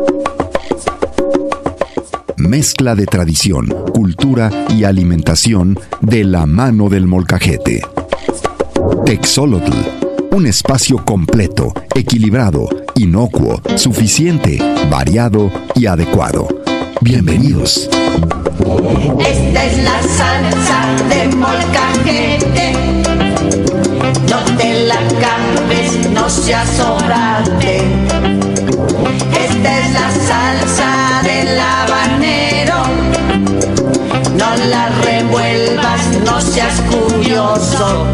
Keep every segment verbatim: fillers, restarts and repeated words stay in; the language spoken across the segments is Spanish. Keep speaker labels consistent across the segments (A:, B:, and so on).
A: Mezcla de tradición, cultura y alimentación de la mano del molcajete. Texolotl, un espacio completo, equilibrado, inocuo, suficiente, variado y adecuado. Bienvenidos.
B: Esta es la salsa de molcajete. No te la cambes, no seas sobrante. Esta es la salsa del habanero. No la revuelvas, no seas curioso.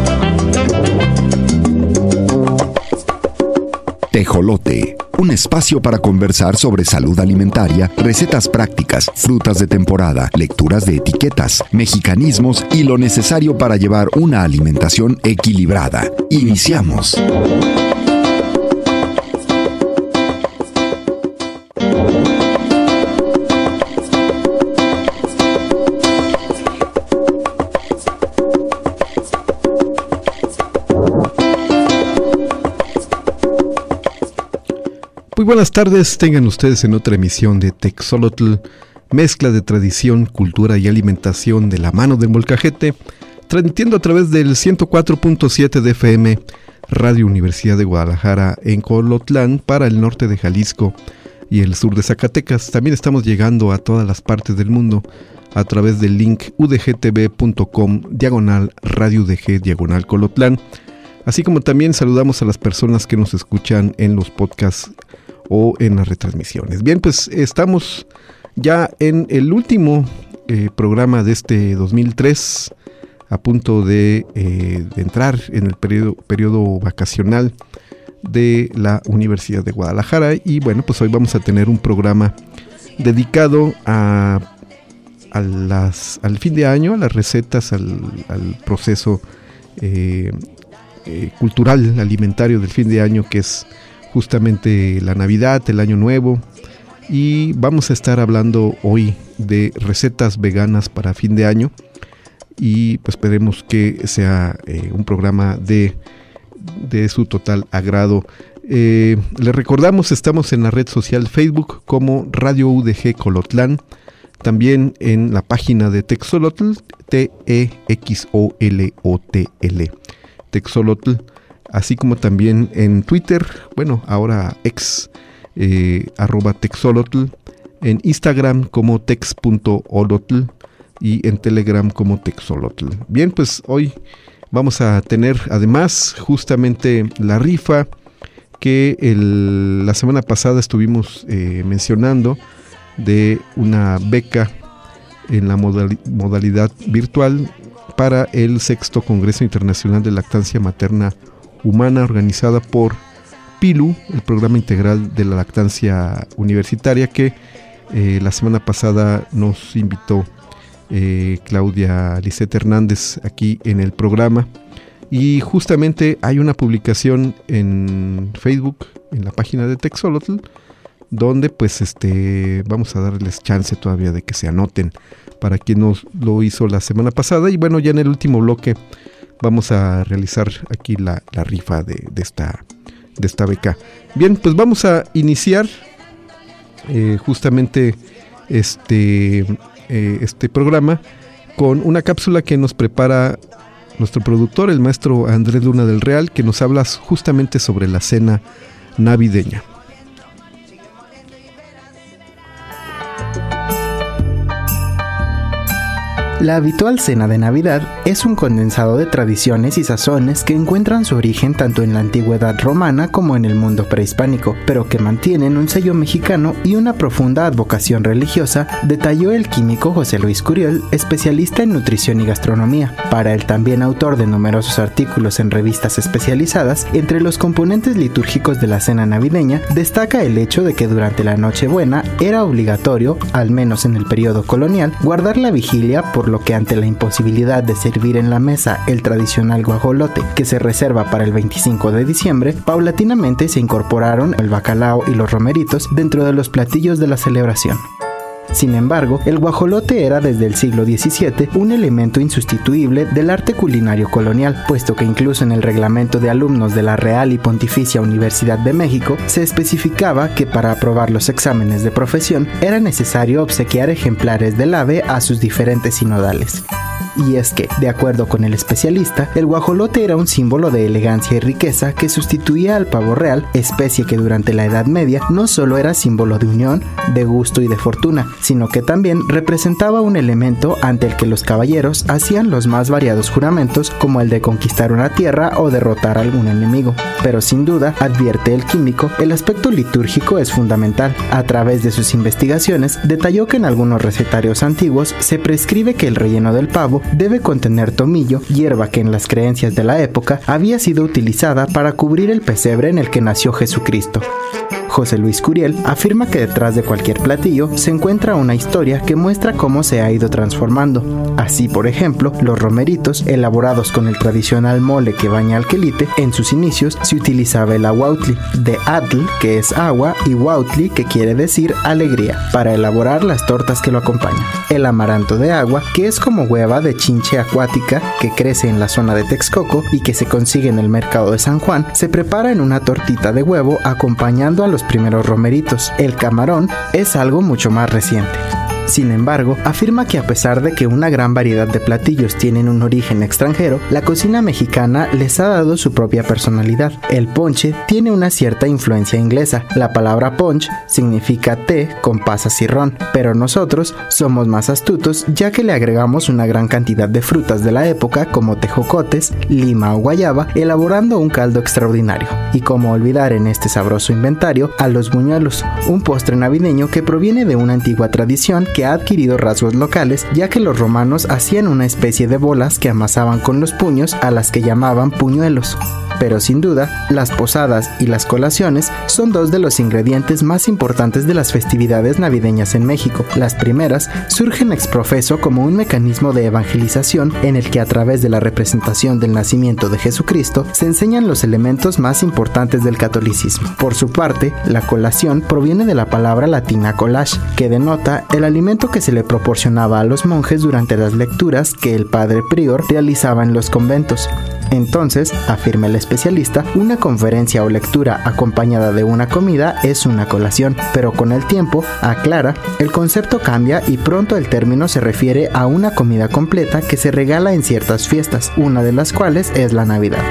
A: Tejolote, un espacio para conversar sobre salud alimentaria, recetas prácticas, frutas de temporada, lecturas de etiquetas, mexicanismos y lo necesario para llevar una alimentación equilibrada. Iniciamos.
C: Muy buenas tardes, tengan ustedes en otra emisión de Texolotl, mezcla de tradición, cultura y alimentación de la mano del molcajete, transmitiendo a través del ciento cuatro punto siete de F M, Radio Universidad de Guadalajara en Colotlán para el norte de Jalisco y el sur de Zacatecas. También estamos llegando a todas las partes del mundo a través del link udgtv.com diagonal radio udg diagonal Colotlán, así como también saludamos a las personas que nos escuchan en los podcasts o en las retransmisiones. Bien, pues estamos ya en el último eh, programa de este dos mil tres, a punto de, eh, de entrar en el periodo, periodo vacacional de la Universidad de Guadalajara, y bueno, pues hoy vamos a tener un programa dedicado a, a las, al fin de año, a las recetas, al, al proceso eh, eh, cultural, alimentario del fin de año, que es justamente la Navidad, el Año Nuevo, y vamos a estar hablando hoy de recetas veganas para fin de año, y pues esperemos que sea eh, un programa de, de su total agrado. Eh, les recordamos, estamos en la red social Facebook como Radio U D G Colotlán, también en la página de Texolotl, T E X O L O T L, Texolotl, así como también en Twitter, bueno, ahora ex, eh, arroba Texolotl, en Instagram como tex.olotl y en Telegram como Texolotl. Bien, pues hoy vamos a tener además justamente la rifa que el, la semana pasada estuvimos eh, mencionando, de una beca en la modali- modalidad virtual para el sexto Congreso Internacional de Lactancia Materna Humana, organizada por PILU, el Programa Integral de la Lactancia Universitaria, que eh, la semana pasada nos invitó eh, Claudia Lisette Hernández aquí en el programa. Y justamente hay una publicación en Facebook, en la página de Texolotl, donde pues este vamos a darles chance todavía de que se anoten para quien nos lo hizo la semana pasada. Y bueno, ya en el último bloque vamos a realizar aquí la, la rifa de, de, esta, de esta beca. Bien, pues vamos a iniciar eh, justamente este, eh, este programa con una cápsula que nos prepara nuestro productor, el maestro Andrés Luna del Real, que nos habla justamente sobre la cena navideña.
D: La habitual cena de Navidad es un condensado de tradiciones y sazones que encuentran su origen tanto en la antigüedad romana como en el mundo prehispánico, pero que mantienen un sello mexicano y una profunda advocación religiosa, detalló el químico José Luis Curiel, especialista en nutrición y gastronomía. Para el también autor de numerosos artículos en revistas especializadas, entre los componentes litúrgicos de la cena navideña destaca el hecho de que durante la Nochebuena era obligatorio, al menos en el periodo colonial, guardar la vigilia, por lo que ante la imposibilidad de servir en la mesa el tradicional guajolote que se reserva para el veinticinco de diciembre, paulatinamente se incorporaron el bacalao y los romeritos dentro de los platillos de la celebración. Sin embargo, el guajolote era desde el siglo diecisiete un elemento insustituible del arte culinario colonial, puesto que incluso en el reglamento de alumnos de la Real y Pontificia Universidad de México se especificaba que para aprobar los exámenes de profesión era necesario obsequiar ejemplares del ave a sus diferentes sinodales. Y es que, de acuerdo con el especialista, el guajolote era un símbolo de elegancia y riqueza que sustituía al pavo real, especie que durante la Edad Media no solo era símbolo de unión, de gusto y de fortuna, sino que también representaba un elemento ante el que los caballeros hacían los más variados juramentos, como el de conquistar una tierra o derrotar a algún enemigo. Pero sin duda, advierte el químico, el aspecto litúrgico es fundamental. A través de sus investigaciones, detalló que en algunos recetarios antiguos se prescribe que el relleno del pavo debe contener tomillo, hierba que en las creencias de la época había sido utilizada para cubrir el pesebre en el que nació Jesucristo. José Luis Curiel afirma que detrás de cualquier platillo se encuentra una historia que muestra cómo se ha ido transformando. Así, por ejemplo, los romeritos, elaborados con el tradicional mole que baña al quelite, en sus inicios se utilizaba el aguautli, de atl, que es agua, y huautli, que quiere decir alegría, para elaborar las tortas que lo acompañan. El amaranto de agua, que es como hueva de chinche acuática que crece en la zona de Texcoco y que se consigue en el mercado de San Juan, se prepara en una tortita de huevo acompañando a los primeros romeritos. El camarón es algo mucho más reciente. Sin embargo, afirma que a pesar de que una gran variedad de platillos tienen un origen extranjero, la cocina mexicana les ha dado su propia personalidad. El ponche tiene una cierta influencia inglesa. La palabra punch significa té con pasas y ron, pero nosotros somos más astutos ya que le agregamos una gran cantidad de frutas de la época como tejocotes, lima o guayaba, elaborando un caldo extraordinario. Y cómo olvidar en este sabroso inventario a los buñuelos, un postre navideño que proviene de una antigua tradición que ha adquirido rasgos locales, ya que los romanos hacían una especie de bolas que amasaban con los puños a las que llamaban puñuelos. Pero sin duda, las posadas y las colaciones son dos de los ingredientes más importantes de las festividades navideñas en México. Las primeras surgen ex profeso como un mecanismo de evangelización en el que a través de la representación del nacimiento de Jesucristo se enseñan los elementos más importantes del catolicismo. Por su parte, la colación proviene de la palabra latina collage, que denota el alimento que se le proporcionaba a los monjes durante las lecturas que el padre prior realizaba en los conventos. Entonces, afirma el especialista, una conferencia o lectura acompañada de una comida es una colación, pero con el tiempo, aclara, el concepto cambia y pronto el término se refiere a una comida completa que se regala en ciertas fiestas, una de las cuales es la Navidad.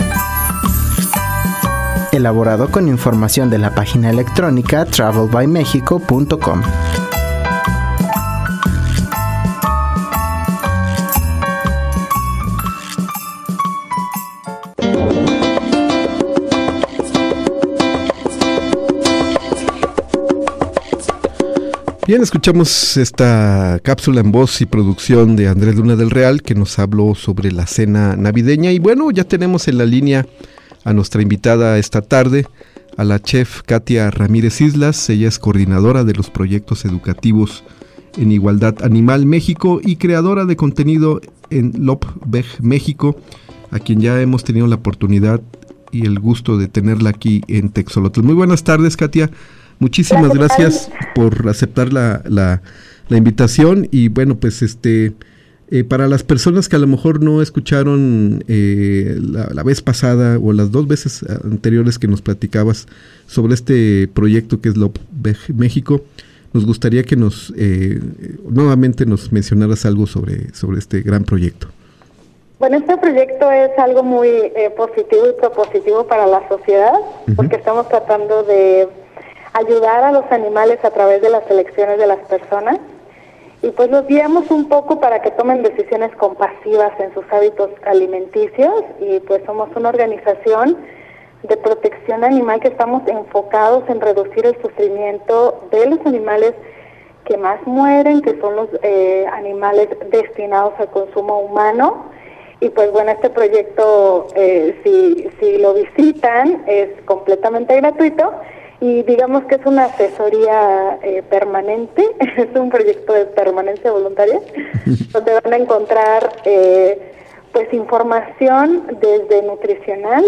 D: Elaborado con información de la página electrónica travel by mexico punto com.
C: Bien, escuchamos esta cápsula en voz y producción de Andrés Luna del Real, que nos habló sobre la cena navideña. Y bueno, ya tenemos en la línea a nuestra invitada esta tarde, a la chef Katia Ramírez Islas. Ella es coordinadora de los proyectos educativos en Igualdad Animal México y creadora de contenido en Lopbeg México, a quien ya hemos tenido la oportunidad y el gusto de tenerla aquí en Texolotl. Muy buenas tardes, Katia. Muchísimas gracias por aceptar la, la, la invitación y bueno, pues este eh, para las personas que a lo mejor no escucharon eh, la, la vez pasada o las dos veces anteriores que nos platicabas sobre este proyecto que es Lopbeg México, nos gustaría que nos eh, nuevamente nos mencionaras algo sobre, sobre este gran proyecto.
E: Bueno, este proyecto es algo muy eh, positivo y propositivo para la sociedad, uh-huh. porque estamos tratando de ayudar a los animales a través de las elecciones de las personas y pues los guiamos un poco para que tomen decisiones compasivas en sus hábitos alimenticios y pues somos una organización de protección animal que estamos enfocados en reducir el sufrimiento de los animales que más mueren, que son los eh, animales destinados al consumo humano. Y pues bueno, este proyecto, eh, si, si lo visitan, es completamente gratuito. Y digamos que es una asesoría eh, permanente, es un proyecto de permanencia voluntaria, donde van a encontrar eh, pues información desde nutricional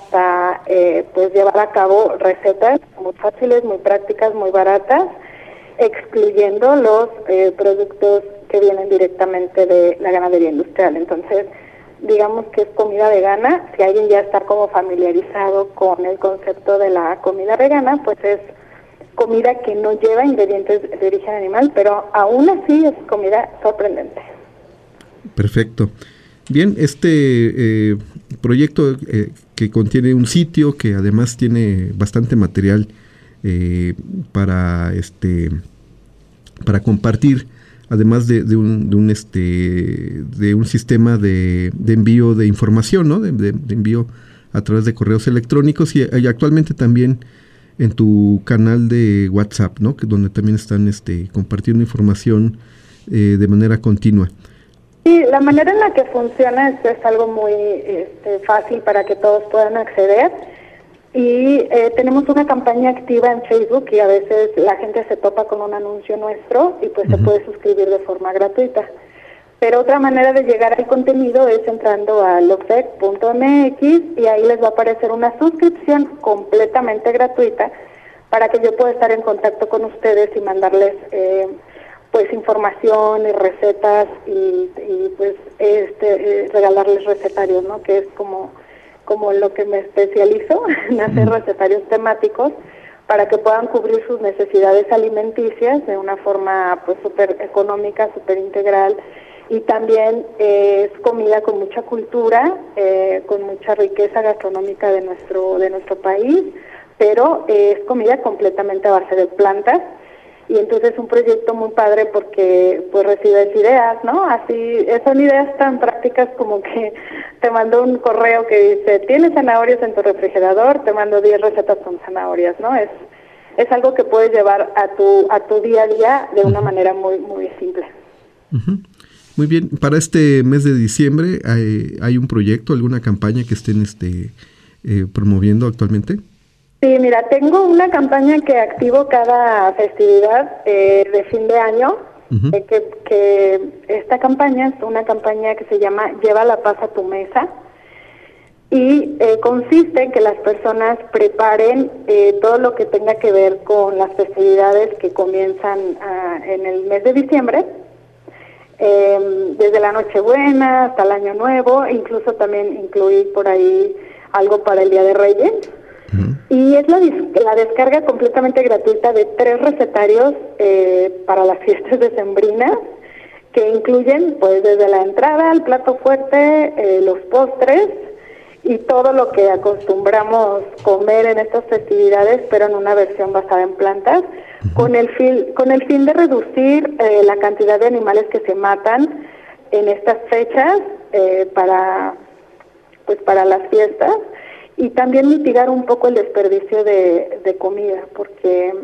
E: hasta eh, pues llevar a cabo recetas muy fáciles, muy prácticas, muy baratas, excluyendo los eh, productos que vienen directamente de la ganadería industrial. Entonces, digamos que es comida vegana. Si alguien ya está como familiarizado con el concepto de la comida vegana, pues es comida que no lleva ingredientes de origen animal, pero aún así es comida sorprendente.
C: Perfecto. Bien, este eh, proyecto eh, que contiene un sitio que además tiene bastante material eh, para este para compartir, además de, de un de un este de un sistema de, de envío de información, ¿no? De, de, de envío a través de correos electrónicos y, y actualmente también en tu canal de WhatsApp, ¿no? Que donde también están este compartiendo información eh, de manera continua.
E: Sí, la manera en la que funciona es, es algo muy este, fácil para que todos puedan acceder. Y eh, tenemos una campaña activa en Facebook y a veces la gente se topa con un anuncio nuestro y pues uh-huh. se puede suscribir de forma gratuita. Pero otra manera de llegar al contenido es entrando a logtech punto m x y ahí les va a aparecer una suscripción completamente gratuita para que yo pueda estar en contacto con ustedes y mandarles eh, pues información y recetas y, y pues este eh, regalarles recetarios, ¿no? Que es como como lo que me especializo en hacer recetarios temáticos para que puedan cubrir sus necesidades alimenticias de una forma pues súper económica, súper integral. Y también eh, es comida con mucha cultura, eh, con mucha riqueza gastronómica de nuestro de nuestro país, pero eh, es comida completamente a base de plantas. Y entonces es un proyecto muy padre porque pues recibes ideas, ¿no? Así, son ideas tan prácticas como que te mando un correo que dice, ¿tienes zanahorias en tu refrigerador? Te mando diez recetas con zanahorias, ¿no? Es es algo que puedes llevar a tu a tu día a día de una uh-huh. manera muy muy simple.
C: Uh-huh. Muy bien, para este mes de diciembre, ¿hay, hay un proyecto, alguna campaña que estén este eh, promoviendo actualmente?
E: Sí, mira, tengo una campaña que activo cada festividad eh, de fin de año, uh-huh. eh, que, que esta campaña es una campaña que se llama Lleva la paz a tu mesa y eh, consiste en que las personas preparen eh, todo lo que tenga que ver con las festividades que comienzan uh, en el mes de diciembre. Eh, desde la Nochebuena hasta el Año Nuevo, incluso también incluí por ahí algo para el Día de Reyes. Uh-huh. Y es la, la descarga completamente gratuita de tres recetarios eh, para las fiestas decembrinas, que incluyen pues desde la entrada al plato fuerte, eh, los postres y todo lo que acostumbramos comer en estas festividades, pero en una versión basada en plantas. Con el fin, con el fin de reducir eh, la cantidad de animales que se matan en estas fechas eh, para pues para las fiestas y también mitigar un poco el desperdicio de, de comida, porque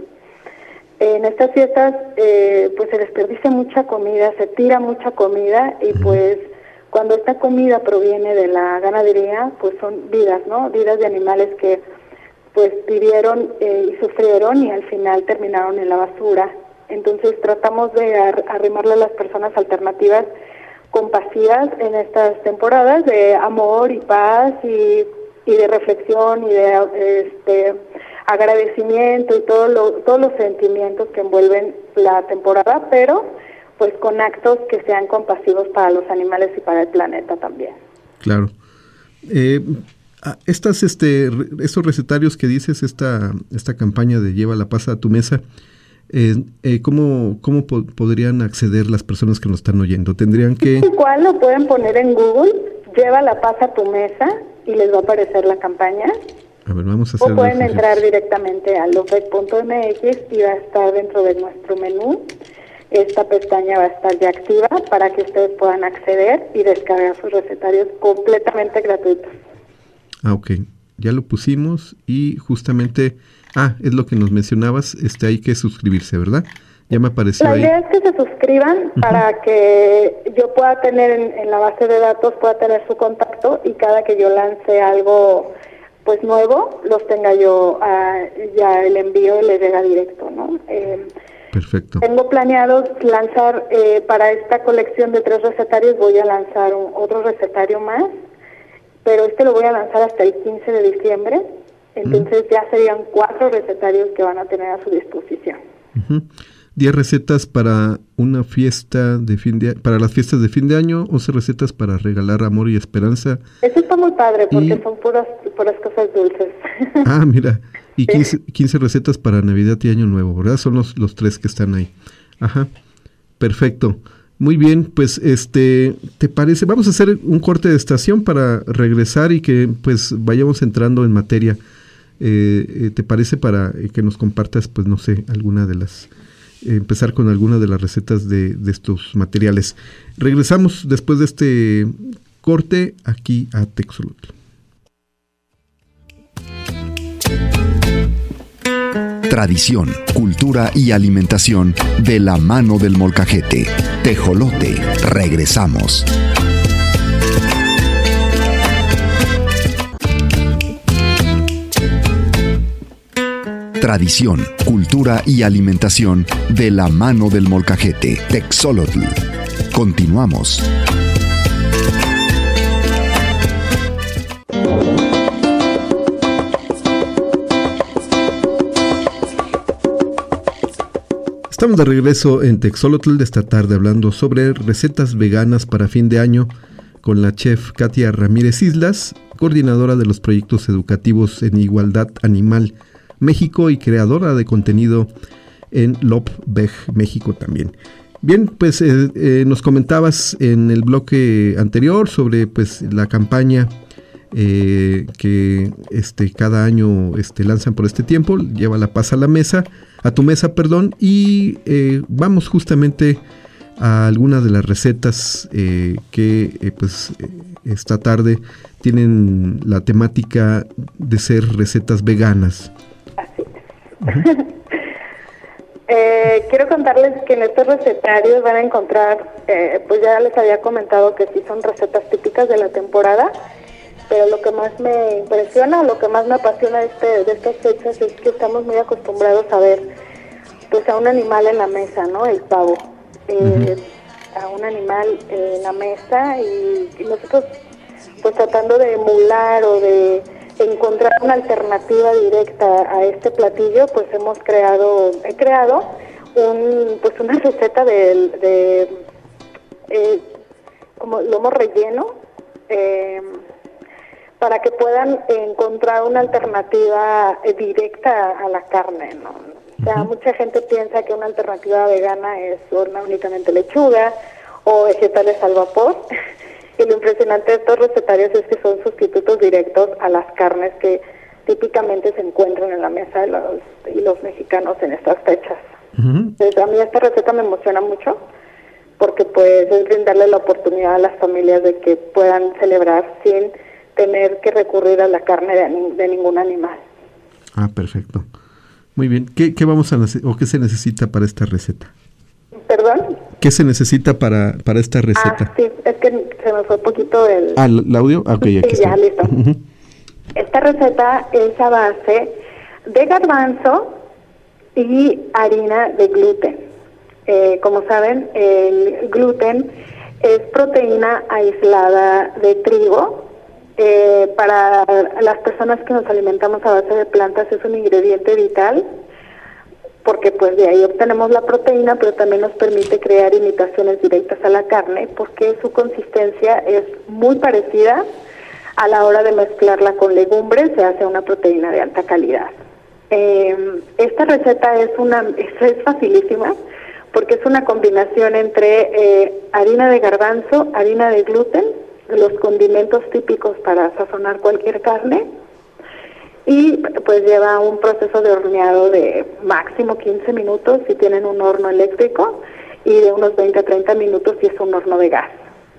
E: en estas fiestas eh, pues se desperdicia mucha comida, se tira mucha comida y pues cuando esta comida proviene de la ganadería pues son vidas, ¿no? Vidas de animales que pues vivieron eh, y sufrieron y al final terminaron en la basura. Entonces tratamos de ar- arrimarle a las personas alternativas compasivas en estas temporadas de amor y paz y, y de reflexión y de este agradecimiento y todo lo, todos los sentimientos que envuelven la temporada, pero pues con actos que sean compasivos para los animales y para el planeta también.
C: Claro. Eh... Estas, este, estos recetarios que dices, esta, esta campaña de Lleva la paz a tu mesa, eh, eh, ¿cómo, cómo po- podrían acceder las personas que nos están oyendo? ¿Tendrían que...?
E: Igual lo pueden poner en Google, Lleva la paz a tu mesa, y les va a aparecer la campaña.
C: A ver, vamos a hacer...
E: O pueden entrar directamente a logtech punto m x y va a estar dentro de nuestro menú. Esta pestaña va a estar ya activa para que ustedes puedan acceder y descargar sus recetarios completamente gratuitos.
C: Ah, ok. Ya lo pusimos y justamente, ah, es lo que nos mencionabas, este, hay que suscribirse, ¿verdad? Ya me apareció
E: la
C: ahí.
E: La idea es que se suscriban uh-huh. para que yo pueda tener en, en la base de datos, pueda tener su contacto y cada que yo lance algo pues nuevo, los tenga yo, uh, ya el envío le llega directo, ¿no? Eh,
C: Perfecto.
E: Tengo planeado lanzar, eh, para esta colección de tres recetarios, voy a lanzar un, otro recetario más, pero este lo voy a lanzar hasta el quince de diciembre, entonces uh-huh. ya serían cuatro recetarios que van a tener a su disposición.
C: Uh-huh. diez recetas para una fiesta de fin de para las fiestas de fin de año, once recetas para regalar amor y esperanza.
E: Eso está muy padre porque
C: y...
E: son puras puras cosas dulces.
C: Ah, mira, y quince, quince recetas para Navidad y Año Nuevo, ¿verdad? Son los, los tres que están ahí. Ajá, perfecto. Muy bien, pues este, ¿te parece? Vamos a hacer un corte de estación para regresar y que pues vayamos entrando en materia. Eh, ¿Te parece para que nos compartas, pues no sé, alguna de las... Eh, empezar con alguna de las recetas de, de estos materiales? Regresamos después de este corte aquí a Texolotl.
A: Tradición, cultura y alimentación de la mano del molcajete. Tejolote. Regresamos. Tradición, cultura y alimentación de la mano del molcajete. Texolotl. Continuamos.
C: Estamos de regreso en Texolotl de esta tarde hablando sobre recetas veganas para fin de año con la chef Katia Ramírez Islas, coordinadora de los proyectos educativos en Igualdad Animal México y creadora de contenido en Lobveg México también. Bien, pues eh, eh, nos comentabas en el bloque anterior sobre pues la campaña eh, que este cada año este lanzan por este tiempo, lleva la paz a la mesa, a tu mesa, perdón, y eh, vamos justamente a algunas de las recetas eh, que eh, pues eh, esta tarde tienen la temática de ser recetas veganas.
E: Así es. Uh-huh. eh, quiero contarles que en estos recetarios van a encontrar, eh, pues ya les había comentado que sí son recetas típicas de la temporada, pero lo que más me impresiona, lo que más me apasiona de, este, de estas fechas es que estamos muy acostumbrados a ver pues a un animal en la mesa, ¿no? El pavo. Eh, uh-huh. A un animal eh, en la mesa y, y nosotros pues tratando de emular o de encontrar una alternativa directa a este platillo, pues hemos creado, he creado un pues una receta de, de eh, como lomo relleno, eh, para que puedan encontrar una alternativa eh, directa a la carne, ¿no? O sea, uh-huh. Mucha gente piensa que una alternativa vegana es una únicamente lechuga o vegetales al vapor. Y lo impresionante de estos recetarios es que son sustitutos directos a las carnes que típicamente se encuentran en la mesa de los, y los mexicanos en estas fechas. Uh-huh. Entonces, a mí esta receta me emociona mucho porque pues es brindarle la oportunidad a las familias de que puedan celebrar sin tener que recurrir a la carne de, de ningún animal.
C: Ah, perfecto. Muy bien. ¿Qué, qué vamos a nece- o qué se necesita para esta receta?
E: ¿Perdón?
C: ¿Qué se necesita para, para esta receta?
E: Ah, sí, es que se me fue un poquito el...
C: Ah, ¿el audio? Ah, ok, aquí
E: sí,
C: está.
E: ya, listo. Uh-huh. Esta receta es a base de garbanzo y harina de gluten. Eh, como saben, el gluten es proteína aislada de trigo. Eh, para las personas que nos alimentamos a base de plantas es un ingrediente vital, porque pues de ahí obtenemos la proteína, pero también nos permite crear imitaciones directas a la carne, porque su consistencia es muy parecida. A la hora de mezclarla con legumbres se hace una proteína de alta calidad. Eh, esta receta es una es, es facilísima, porque es una combinación entre eh, harina de garbanzo, harina de gluten, los condimentos típicos para sazonar cualquier carne, y pues lleva un proceso de horneado de máximo quince minutos si tienen un horno eléctrico y de unos veinte a treinta minutos si es un horno de gas.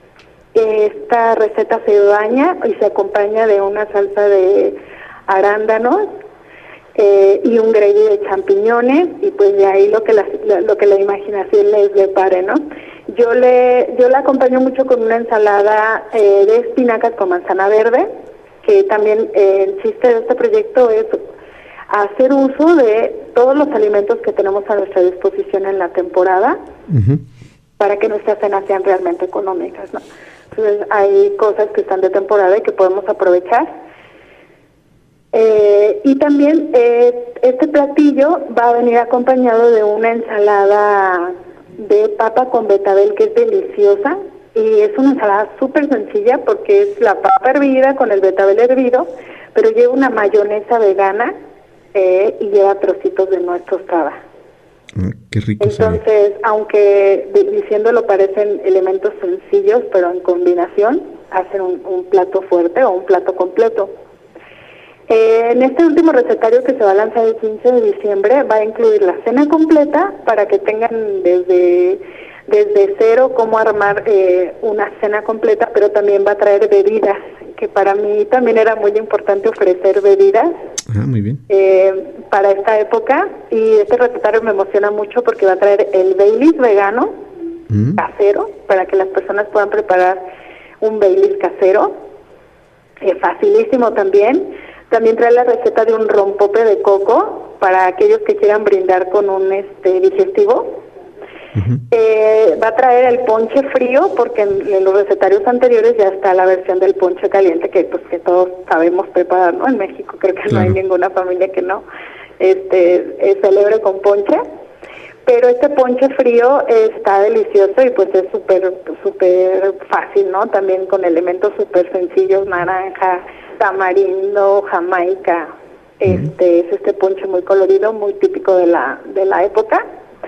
E: Esta receta se baña y se acompaña de una salsa de arándanos eh, y un gravy de champiñones, y pues de ahí lo que la, lo que la imaginación les depare, ¿no? Yo le yo la acompaño mucho con una ensalada eh, de espinacas con manzana verde, que también eh, el chiste de este proyecto es hacer uso de todos los alimentos que tenemos a nuestra disposición en la temporada, uh-huh, para que nuestras cenas sean realmente económicas, ¿no? Entonces hay cosas que están de temporada y que podemos aprovechar. Eh, y también eh, este platillo va a venir acompañado de una ensalada de papa con betabel que es deliciosa, y es una ensalada súper sencilla porque es la papa hervida con el betabel hervido, pero lleva una mayonesa vegana eh, y lleva trocitos de nuez tostada.
C: Ah, qué rico.
E: Entonces,
C: sabe.
E: aunque de, diciéndolo parecen elementos sencillos, pero en combinación hacen un, un plato fuerte o un plato completo. Eh, en este último recetario que se va a lanzar el quince de diciembre va a incluir la cena completa para que tengan desde, desde cero cómo armar eh, una cena completa, pero también va a traer bebidas, que para mí también era muy importante ofrecer bebidas.
C: Ah, muy bien.
E: Eh, para esta época, y este recetario me emociona mucho porque va a traer el Baileys vegano, mm. casero, para que las personas puedan preparar un Baileys casero, eh, facilísimo también. También trae la receta de un rompope de coco para aquellos que quieran brindar con un este digestivo. Uh-huh. Eh, va a traer el ponche frío porque en, en los recetarios anteriores ya está la versión del ponche caliente que pues que todos sabemos preparar, ¿no? En México creo que claro. No hay ninguna familia que no este eh, celebre con ponche. Pero este ponche frío está delicioso y pues es súper súper fácil, ¿no? También con elementos súper sencillos, naranja, tamarindo, jamaica. Este es este ponche muy colorido, muy típico de la de la época.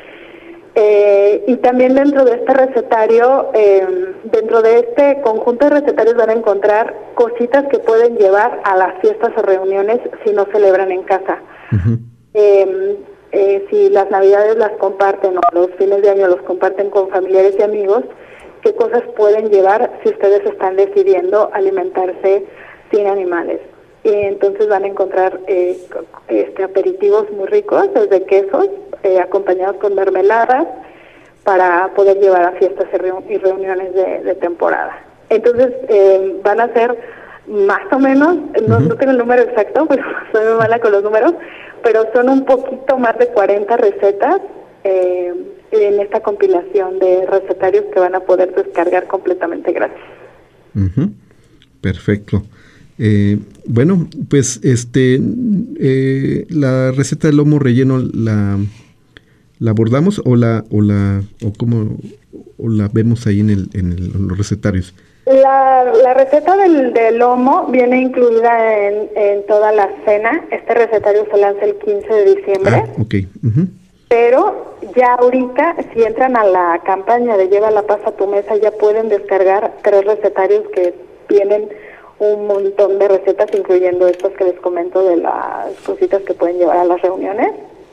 E: Eh, y también dentro de este recetario, eh, dentro de este conjunto de recetarios van a encontrar cositas que pueden llevar a las fiestas o reuniones si no celebran en casa. Uh-huh. Eh, eh, si las navidades las comparten o los fines de año los comparten con familiares y amigos, qué cosas pueden llevar si ustedes están decidiendo alimentarse sin animales. Y entonces van a encontrar eh, este aperitivos muy ricos, desde quesos, eh, acompañados con mermeladas, para poder llevar a fiestas y, reun- y reuniones de, de temporada. Entonces eh, van a ser más o menos, no, uh-huh. no tengo el número exacto, pero soy muy mala con los números, pero son un poquito más de cuarenta recetas eh, en esta compilación de recetarios que van a poder descargar completamente gratis.
C: Uh-huh. Perfecto. Eh, bueno, pues este eh, la receta del lomo relleno la la abordamos o la o la o cómo o la vemos ahí en el en, el, en los recetarios.
E: La, la receta del, del lomo viene incluida en, en toda la cena. Este recetario se lanza el quince de diciembre.
C: Ah, okay. Uh-huh.
E: Pero ya ahorita, si entran a la campaña de Lleva la paz a tu mesa, ya pueden descargar tres recetarios que vienen un montón de recetas, incluyendo estas que les comento de las cositas que pueden llevar a las reuniones.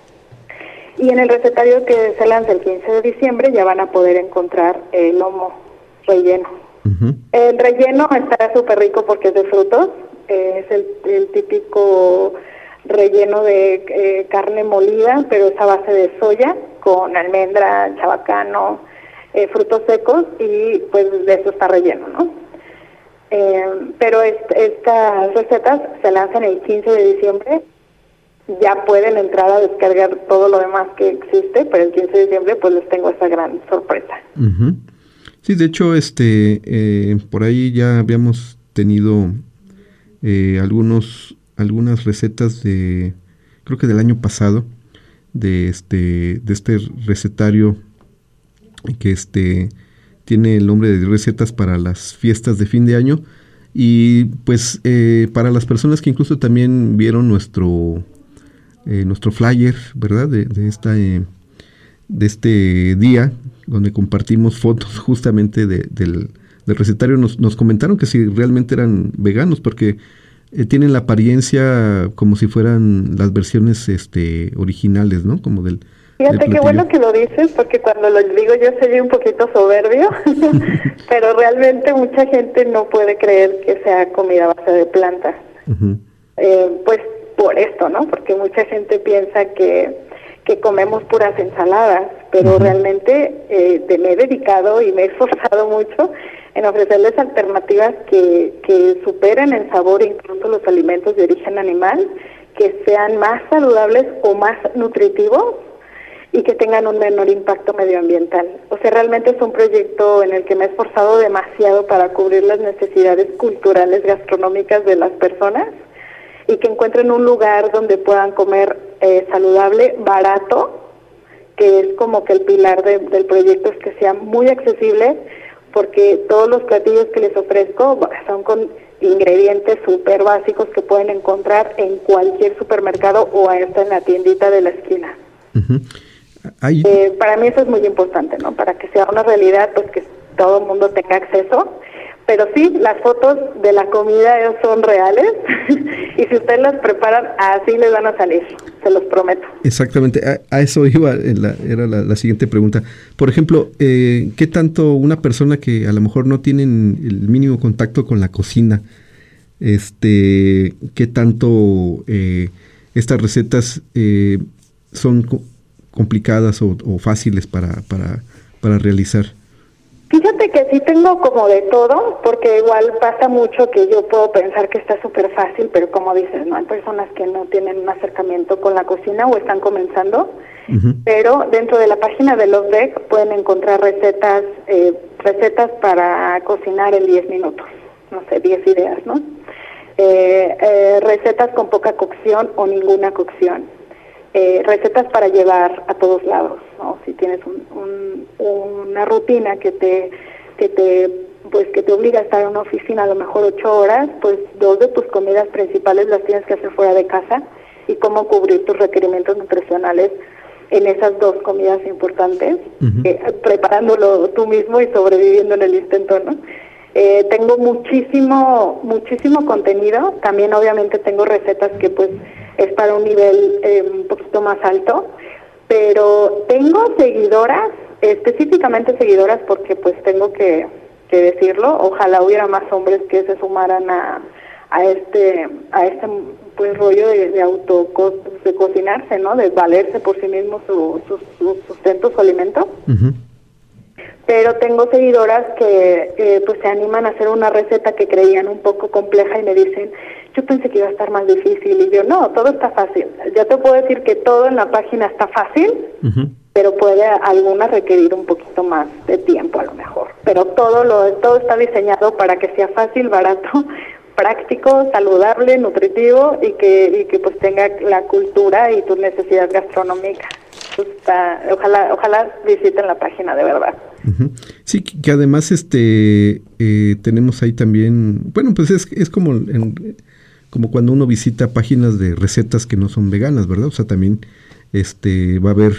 E: Y en el recetario que se lanza el quince de diciembre ya van a poder encontrar el lomo relleno. Uh-huh. El relleno está súper rico porque es de frutos, eh, es el, el típico relleno de eh, carne molida, pero es a base de soya con almendra, chabacano, eh, frutos secos, y pues de eso está relleno, ¿no? Eh, pero est- estas recetas se lanzan el quince de diciembre, ya pueden entrar a descargar todo lo demás que existe, pero el quince de diciembre pues les tengo esa gran sorpresa.
C: Uh-huh. Sí, de hecho, este, eh, por ahí ya habíamos tenido eh, algunos, algunas recetas de, creo que del año pasado, de este, de este recetario que este tiene el nombre de recetas para las fiestas de fin de año, y pues eh, para las personas que incluso también vieron nuestro eh, nuestro flyer, ¿verdad? De, de esta eh, de este día donde compartimos fotos justamente de, del, del recetario, nos, nos comentaron que si realmente eran veganos, porque eh, tienen la apariencia como si fueran las versiones este originales, ¿no? Como del
E: Fíjate qué bueno que lo dices, porque cuando lo digo yo soy un poquito soberbio, pero realmente mucha gente no puede creer que sea comida a base de plantas. Uh-huh. Eh, pues por esto, ¿no? Porque mucha gente piensa que que comemos puras ensaladas, pero uh-huh. realmente eh, me he dedicado y me he esforzado mucho en ofrecerles alternativas que, que superen en sabor incluso los alimentos de origen animal, que sean más saludables o más nutritivos y que tengan un menor impacto medioambiental. O sea, realmente es un proyecto en el que me he esforzado demasiado para cubrir las necesidades culturales, gastronómicas de las personas, y que encuentren un lugar donde puedan comer eh, saludable, barato, que es como que el pilar de, del proyecto, es que sea muy accesible, porque todos los platillos que les ofrezco son con ingredientes súper básicos que pueden encontrar en cualquier supermercado o hasta en la tiendita de la esquina.
C: Uh-huh. Hay...
E: Eh, para mí eso es muy importante, ¿no? Para que sea una realidad, pues que todo el mundo tenga acceso. Pero sí, las fotos de la comida son reales y si ustedes las preparan, así les van a salir, se los prometo.
C: Exactamente, a, a eso iba, en la, era la, la siguiente pregunta. Por ejemplo, eh, ¿qué tanto una persona que a lo mejor no tiene el mínimo contacto con la cocina, este, qué tanto eh, estas recetas eh, son co- complicadas o, o fáciles para, para, para realizar?
E: Fíjate que sí tengo como de todo, porque igual pasa mucho que yo puedo pensar que está súper fácil, pero como dices, ¿no? Hay personas que no tienen un acercamiento con la cocina o están comenzando, uh-huh. Pero dentro de la página de Love Deck pueden encontrar recetas eh, recetas para cocinar en diez minutos, no sé, diez ideas, ¿no? Eh, eh, recetas con poca cocción o ninguna cocción. Eh, recetas para llevar a todos lados, ¿no? Si tienes un, un, una rutina que te que te pues que te obliga a estar en una oficina a lo mejor ocho horas, pues dos de tus comidas principales las tienes que hacer fuera de casa, y cómo cubrir tus requerimientos nutricionales en esas dos comidas importantes, uh-huh. eh, preparándolo tú mismo y sobreviviendo en el intento, ¿no? Eh, tengo muchísimo muchísimo contenido. También obviamente tengo recetas que pues es para un nivel eh, un poquito más alto, pero tengo seguidoras, específicamente seguidoras porque pues tengo que, que decirlo, ojalá hubiera más hombres que se sumaran a, a este a este pues rollo de, de auto de cocinarse, ¿no? De valerse por sí mismo su, su, su sustento, su alimento. Uh-huh. Pero tengo seguidoras que eh, pues se animan a hacer una receta que creían un poco compleja y me dicen, yo pensé que iba a estar más difícil, y yo, no, todo está fácil. Ya te puedo decir que todo en la página está fácil, uh-huh. pero puede alguna requerir un poquito más de tiempo a lo mejor. Pero todo lo todo está diseñado para que sea fácil, barato, práctico, saludable, nutritivo y que y que pues tenga la cultura y tu necesidad gastronómica. Está, ojalá ojalá visiten la página, de verdad.
C: Uh-huh. Sí, que además este eh, tenemos ahí también, bueno, pues es es como en, como cuando uno visita páginas de recetas que no son veganas, ¿verdad? O sea, también este va a haber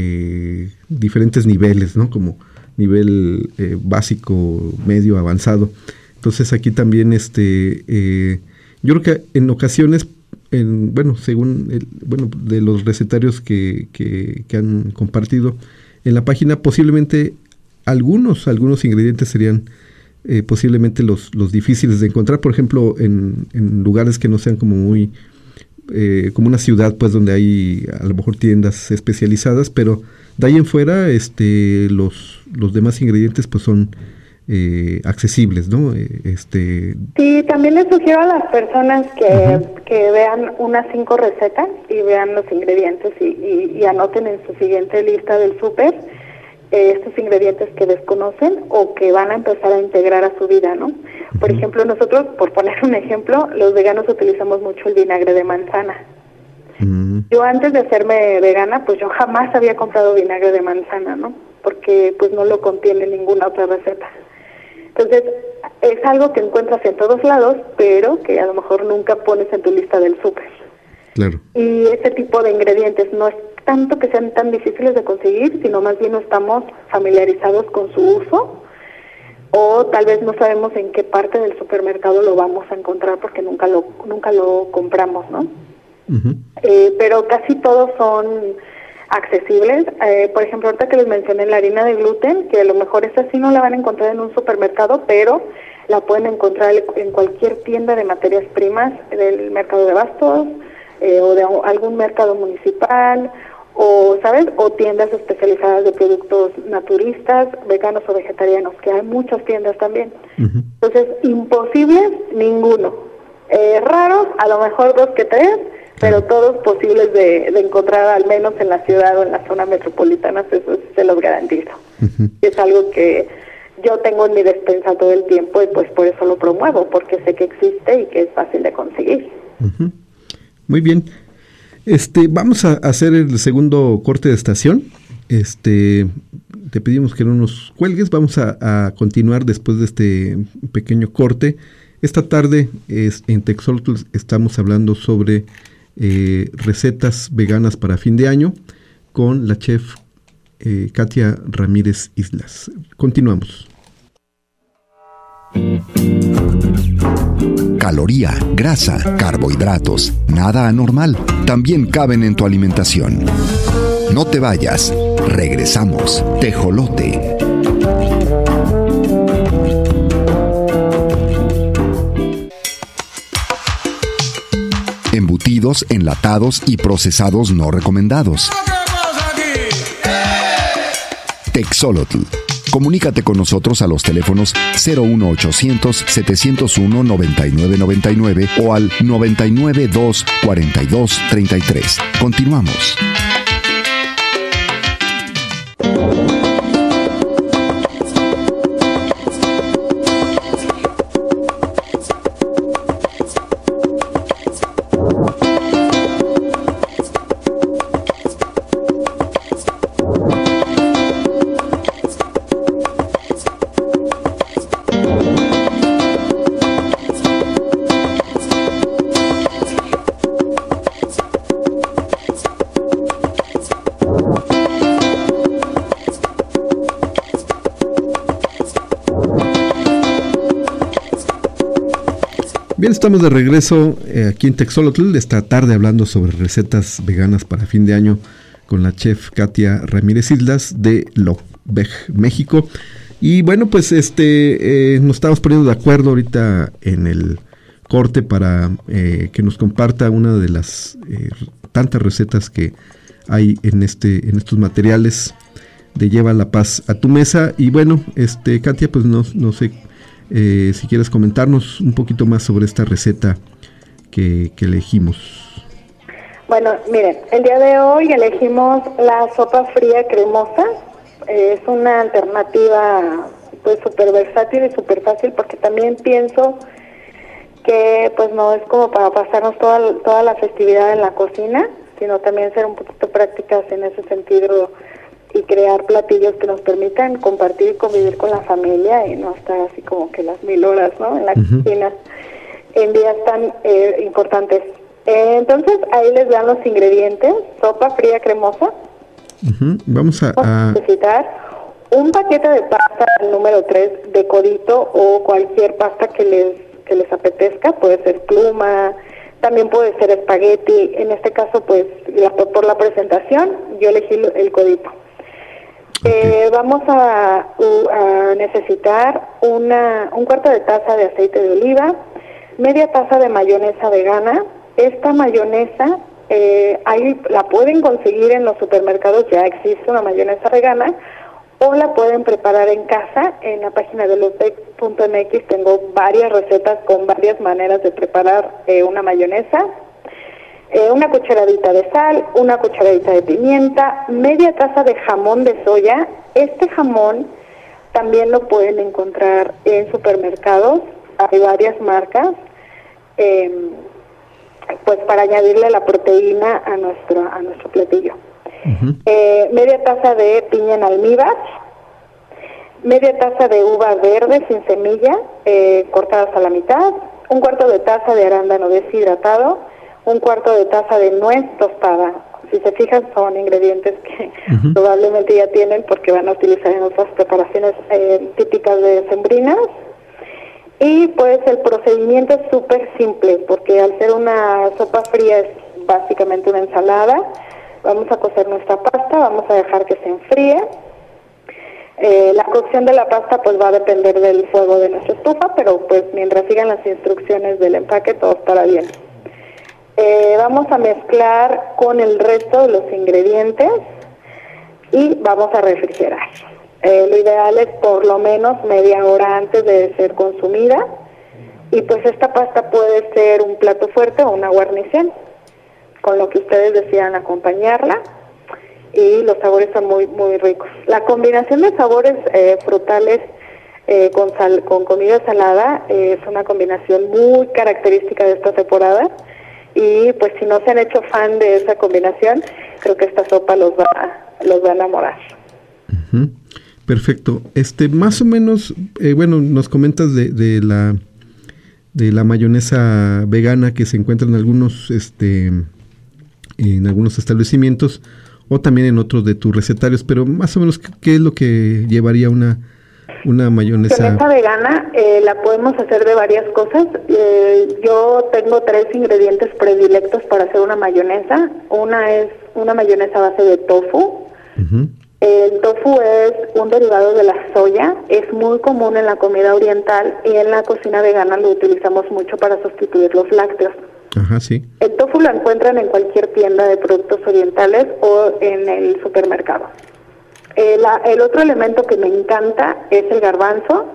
C: eh, diferentes niveles, ¿no? Como nivel eh, básico, medio, avanzado. Entonces aquí también este eh, yo creo que en ocasiones En, bueno, según el, bueno, de los recetarios que, que, que han compartido en la página, posiblemente algunos algunos ingredientes serían eh, posiblemente los, los difíciles de encontrar, por ejemplo, en, en lugares que no sean como muy, eh, como una ciudad, pues, donde hay a lo mejor tiendas especializadas, pero de ahí en fuera, este, los, los demás ingredientes, pues, son Eh, accesibles, ¿no? Eh, este
E: Sí, también les sugiero a las personas que, uh-huh. que vean unas cinco recetas y vean los ingredientes y, y, y anoten en su siguiente lista del súper eh, estos ingredientes que desconocen o que van a empezar a integrar a su vida, ¿no? Uh-huh. Por ejemplo, nosotros, por poner un ejemplo, los veganos utilizamos mucho el vinagre de manzana. Uh-huh. Yo antes de hacerme vegana, pues yo jamás había comprado vinagre de manzana, ¿no? Porque pues no lo contiene ninguna otra receta. Entonces, es algo que encuentras en todos lados, pero que a lo mejor nunca pones en tu lista del súper.
C: Claro.
E: Y ese tipo de ingredientes no es tanto que sean tan difíciles de conseguir, sino más bien no estamos familiarizados con su uso, o tal vez no sabemos en qué parte del supermercado lo vamos a encontrar porque nunca lo nunca lo compramos, ¿no? Uh-huh. Eh, pero casi todos son accesibles. Eh, por ejemplo, ahorita que les mencioné la harina de gluten, que a lo mejor esa sí no la van a encontrar en un supermercado, pero la pueden encontrar en cualquier tienda de materias primas del mercado de abastos eh, o de algún mercado municipal, o sabes, o tiendas especializadas de productos naturistas, veganos o vegetarianos, que hay muchas tiendas también. Uh-huh. Entonces, imposibles, ninguno. Eh, raros, a lo mejor dos que tres, pero todos posibles de, de encontrar al menos en la ciudad o en la zona metropolitana, eso se los garantizo. Uh-huh. Es algo que yo tengo en mi despensa todo el tiempo y pues por eso lo promuevo, porque sé que existe y que es fácil de conseguir.
C: Uh-huh. Muy bien. Este, vamos a hacer el segundo corte de estación. Este, te pedimos que no nos cuelgues. Vamos a, a continuar después de este pequeño corte. Esta tarde es, en Texolotl estamos hablando sobre eh, recetas veganas para fin de año con la chef eh, Katia Ramírez Islas. Continuamos.
A: Caloría, grasa, carbohidratos, nada anormal, también caben en tu alimentación. No te vayas, regresamos. Tejolote. Embutidos, enlatados y procesados no recomendados. Texolotl. Comunícate con nosotros a los teléfonos cero uno ochocientos, setecientos uno, noventa y nueve noventa y nueve o al noventa y nueve, dos, cuarenta y dos, treinta y tres. Continuamos.
C: Bien, estamos de regreso eh, aquí en Texolotl esta tarde hablando sobre recetas veganas para fin de año con la chef Katia Ramírez Islas de Lovej, México. Y bueno, pues este eh, nos estamos poniendo de acuerdo ahorita en el corte para eh, que nos comparta una de las eh, tantas recetas que hay en este en estos materiales de Lleva la Paz a tu mesa. Y bueno, este Katia, pues no, no sé Eh, si quieres comentarnos un poquito más sobre esta receta que, que elegimos.
E: Bueno, miren, el día de hoy elegimos la sopa fría cremosa. Eh, es una alternativa pues súper versátil y súper fácil, porque también pienso que pues no es como para pasarnos toda, toda la festividad en la cocina, sino también ser un poquito prácticas en ese sentido y crear platillos que nos permitan compartir y convivir con la familia y no estar así como que las mil horas, ¿no?, en la uh-huh. cocina en días tan eh, importantes. Eh, entonces ahí les dan los ingredientes: sopa fría cremosa.
C: Uh-huh. Vamos a,
E: Vamos a necesitar un paquete de pasta número tres de codito o cualquier pasta que les que les apetezca. Puede ser pluma, también puede ser espagueti. En este caso, pues la, por la presentación yo elegí el codito. Eh, vamos a, a necesitar una, un cuarto de taza de aceite de oliva, media taza de mayonesa vegana. Esta mayonesa eh, ahí la pueden conseguir en los supermercados, ya existe una mayonesa vegana, o la pueden preparar en casa. En la página de lovej punto m x tengo varias recetas con varias maneras de preparar eh, una mayonesa. Eh, una cucharadita de sal, una cucharadita de pimienta, media taza de jamón de soya. Este jamón también lo pueden encontrar en supermercados, hay varias marcas, eh, pues para añadirle la proteína a nuestro a nuestro platillo. Uh-huh. Eh, media taza de piña en almíbar, media taza de uvas verdes sin semilla, eh, cortadas a la mitad, un cuarto de taza de arándano deshidratado, un cuarto de taza de nuez tostada. Si se fijan, son ingredientes que uh-huh. probablemente ya tienen porque van a utilizar en otras preparaciones eh, típicas de sembrinas. Y pues el procedimiento es súper simple, porque al ser una sopa fría es básicamente una ensalada. Vamos a cocer nuestra pasta, vamos a dejar que se enfríe. Eh, la cocción de la pasta pues va a depender del fuego de nuestra estufa, pero pues mientras sigan las instrucciones del empaque todo estará bien. Eh, vamos a mezclar con el resto de los ingredientes y vamos a refrigerar. Eh, lo ideal es por lo menos media hora antes de ser consumida, y pues esta pasta puede ser un plato fuerte o una guarnición, con lo que ustedes decidan acompañarla, y los sabores son muy muy ricos. La combinación de sabores eh, frutales eh, con, sal, con comida salada eh, es una combinación muy característica de esta temporada, y pues si no se han hecho fan de esa combinación, creo que esta sopa los va, los va a enamorar.
C: Uh-huh. Perfecto. Este, más o menos, eh, bueno, nos comentas de, de la de la mayonesa vegana que se encuentra en algunos, este, en algunos establecimientos o también en otros de tus recetarios, pero más o menos qué, qué es lo que llevaría una una mayonesa.
E: Mayonesa vegana eh, la podemos hacer de varias cosas. Eh, yo tengo tres ingredientes predilectos para hacer una mayonesa. Una es una mayonesa a base de tofu. Uh-huh. El tofu es un derivado de la soya, es muy común en la comida oriental y en la cocina vegana lo utilizamos mucho para sustituir los lácteos.
C: Ajá, sí.
E: El tofu lo encuentran en cualquier tienda de productos orientales o en el supermercado. Eh, la, el otro elemento que me encanta es el garbanzo